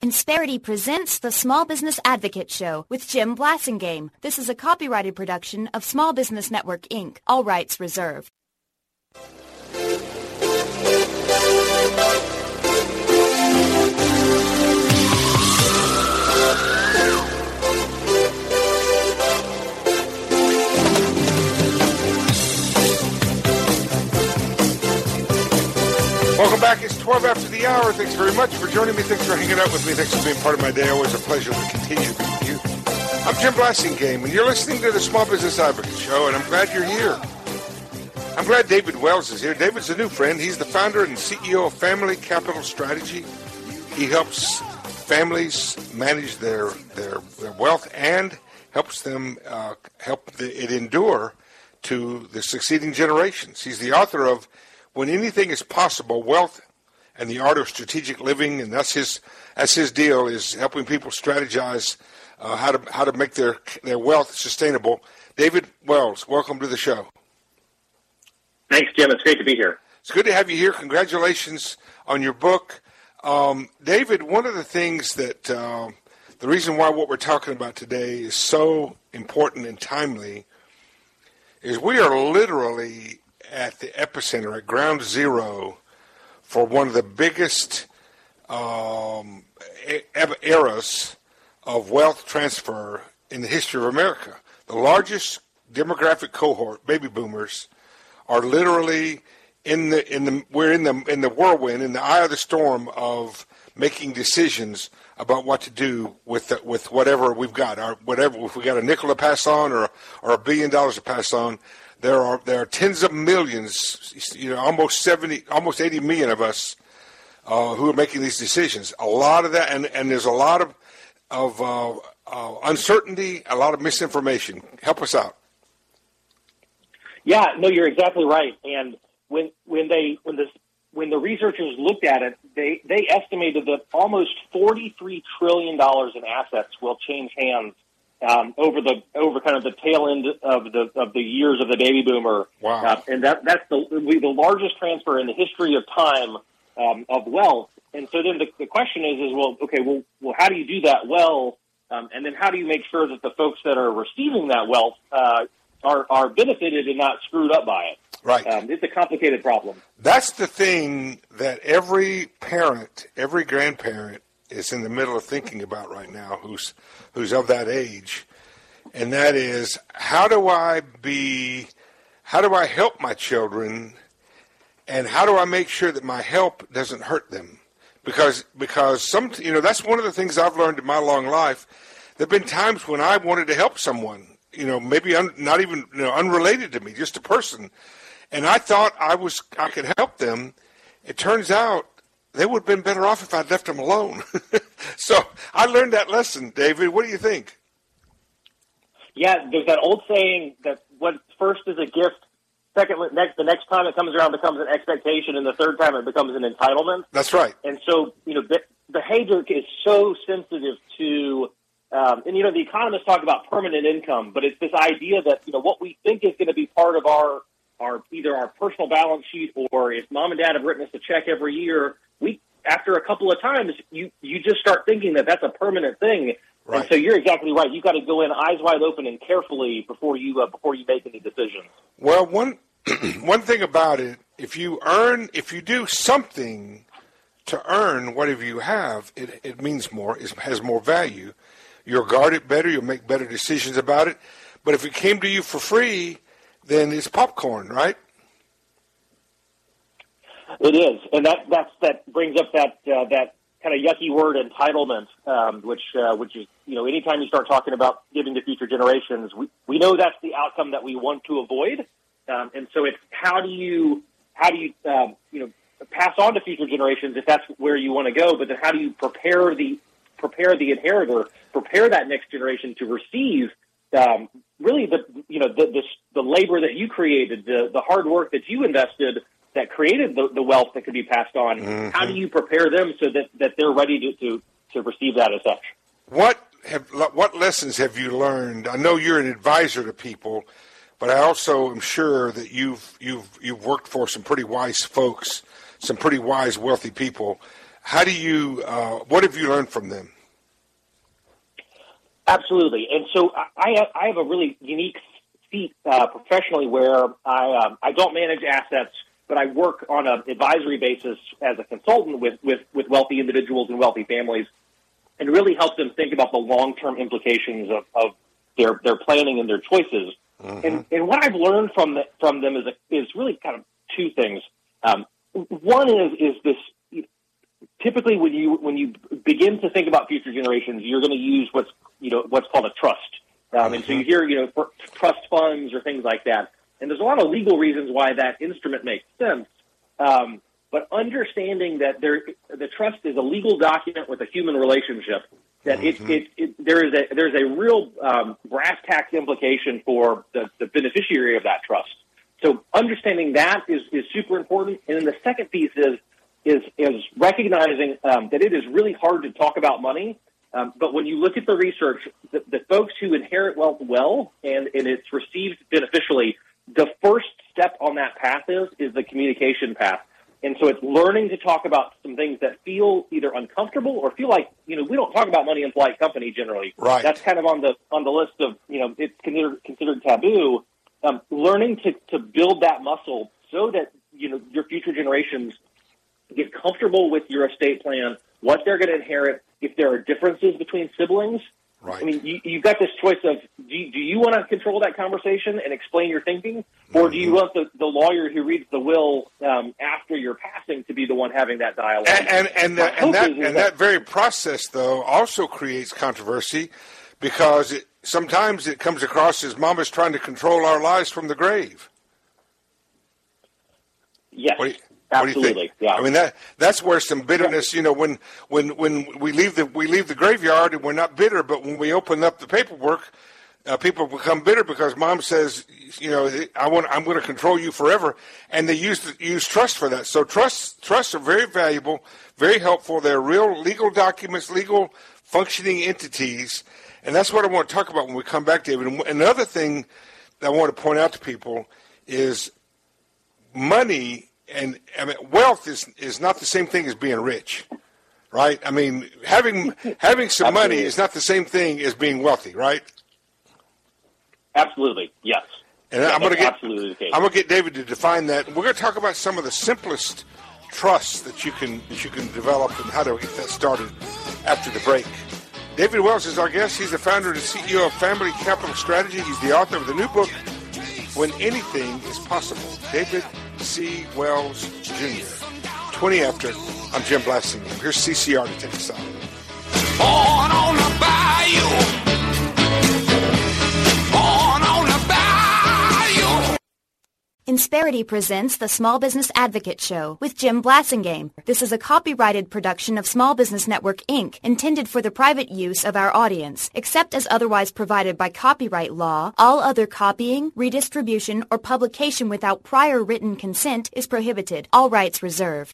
Insperity presents the Small Business Advocate Show with Jim Blasingame. This is a copyrighted production of Small Business Network, Inc., all rights reserved. Welcome back. It's 12 after the hour. Thanks very much for joining me. Thanks for hanging out with me. Thanks for being part of my day. Always a pleasure to continue to be with you. I'm Jim Blasingame, and you're listening to the Small Business Advocate Show, and I'm glad you're here. I'm glad David Wells is here. David's a new friend. He's the founder and CEO of Family Capital Strategy. He helps families manage their wealth and helps them help it endure to the succeeding generations. He's the author of When Anything is Possible, Wealth and the Art of Strategic Living, and that's his deal, is helping people strategize how to make their wealth sustainable. David Wells, welcome to the show. Thanks, Jim. It's great to be here. It's good to have you here. Congratulations on your book. David, one of the things that the reason why what we're talking about today is so important and timely is we are literally at the epicenter, at ground zero, for one of the biggest eras of wealth transfer in the history of America. The largest demographic cohort, baby boomers, are literally in the whirlwind, in the eye of the storm of making decisions about what to do with whatever we've got. If we got a nickel to pass on or $1 billion to pass on. There are tens of millions, almost 80 million of us who are making these decisions. A lot of that, and there's a lot of uncertainty, a lot of misinformation. Help us out. Yeah, no, you're exactly right. And when the researchers looked at it, they estimated that almost $43 trillion in assets will change hands over kind of the tail end of the years of the baby boomer. Wow. And that's the largest transfer in the history of time of wealth. And so then the question is well, how do you do that well? And then how do you make sure that the folks that are receiving that wealth are benefited and not screwed up by it? Right. It's a complicated problem. That's the thing that every parent, every grandparent is in the middle of thinking about right now who's of that age, and that is, how do I help my children, and how do I make sure that my help doesn't hurt them? Because that's one of the things I've learned in my long life. There have been times when I wanted to help someone, maybe not even unrelated to me, just a person, and I thought I could help them. It turns out they would have been better off if I'd left them alone. So I learned that lesson, David. What do you think? Yeah, there's that old saying that what first is a gift, the next time it comes around becomes an expectation, and the third time it becomes an entitlement. That's right. And so, behavior is so sensitive to, and the economists talk about permanent income, but it's this idea that, what we think is going to be part of our either our personal balance sheet, or if mom and dad have written us a check every year, after a couple of times, you just start thinking that that's a permanent thing. Right. And so you're exactly right. You've got to go in eyes wide open and carefully before you make any decisions. Well, one thing about it, if you do something to earn whatever you have, it means more. It has more value. You'll guard it better. You'll make better decisions about it. But if it came to you for free, then it's popcorn, right? It is, and that brings up that kind of yucky word, entitlement, which is, anytime you start talking about giving to future generations, we know that's the outcome that we want to avoid, and so it's how do you pass on to future generations if that's where you want to go, but then how do you prepare the inheritor, prepare that next generation to receive really the labor that you created, the hard work that you invested, that created the wealth that could be passed on. Mm-hmm. How do you prepare them so that they're ready to receive that as such? What lessons have you learned? I know you're an advisor to people, but I also am sure that you've worked for some pretty wise folks, some pretty wise, wealthy people. How do you, what have you learned from them? Absolutely. And so I have a really unique seat professionally where I don't manage assets, but I work on an advisory basis as a consultant with wealthy individuals and wealthy families, and really help them think about the long-term implications of their planning and their choices. Mm-hmm. And what I've learned from them is really kind of two things. One is this. Typically, when you begin to think about future generations, you're going to use what's called a trust, and so you hear for trust funds or things like that. And there's a lot of legal reasons why that instrument makes sense. But understanding that the trust is a legal document with a human relationship, that there's a real brass tacks implication for the beneficiary of that trust. So understanding that is super important. And then the second piece is recognizing that it is really hard to talk about money. But when you look at the research, the folks who inherit wealth well and it's received beneficially, the first step on that path is the communication path. And so it's learning to talk about some things that feel either uncomfortable or feel like, we don't talk about money in polite company generally. Right. That's kind of on the list of, it's considered taboo. Learning to build that muscle so that, your future generations get comfortable with your estate plan, what they're going to inherit, if there are differences between siblings. Right. I mean, you've got this choice of, do you want to control that conversation and explain your thinking, or do you want the lawyer who reads the will after your passing to be the one having that dialogue? And that very process, though, also creates controversy because sometimes it comes across as Mama's trying to control our lives from the grave. Yes. Absolutely. What do you think? Yeah. I mean that's where some bitterness, when we leave the graveyard and we're not bitter, but when we open up the paperwork, people become bitter because Mom says, I'm going to control you forever, and they use trust for that. So trusts are very valuable, very helpful. They're real legal documents, legal functioning entities, and that's what I want to talk about when we come back, David. And another thing that I want to point out to people is money. And wealth is not the same thing as being rich, right? I mean, having some money is not the same thing as being wealthy, right? Absolutely, yes. And I'm going to get David to define that. We're going to talk about some of the simplest trusts that you can develop and how to get that started after the break. David Wells is our guest. He's the founder and CEO of Family Capital Strategy. He's the author of the new book, When Anything is Possible. David C. Wells Jr. 20 after. I'm Jim Blasingame. Here's CCR to take us out. Born on the bayou. Born on the bayou. Insperity presents the Small Business Advocate Show with Jim Blasingame. This is a copyrighted production of Small Business Network, Inc., intended for the private use of our audience. Except as otherwise provided by copyright law, all other copying, redistribution, or publication without prior written consent is prohibited. All rights reserved.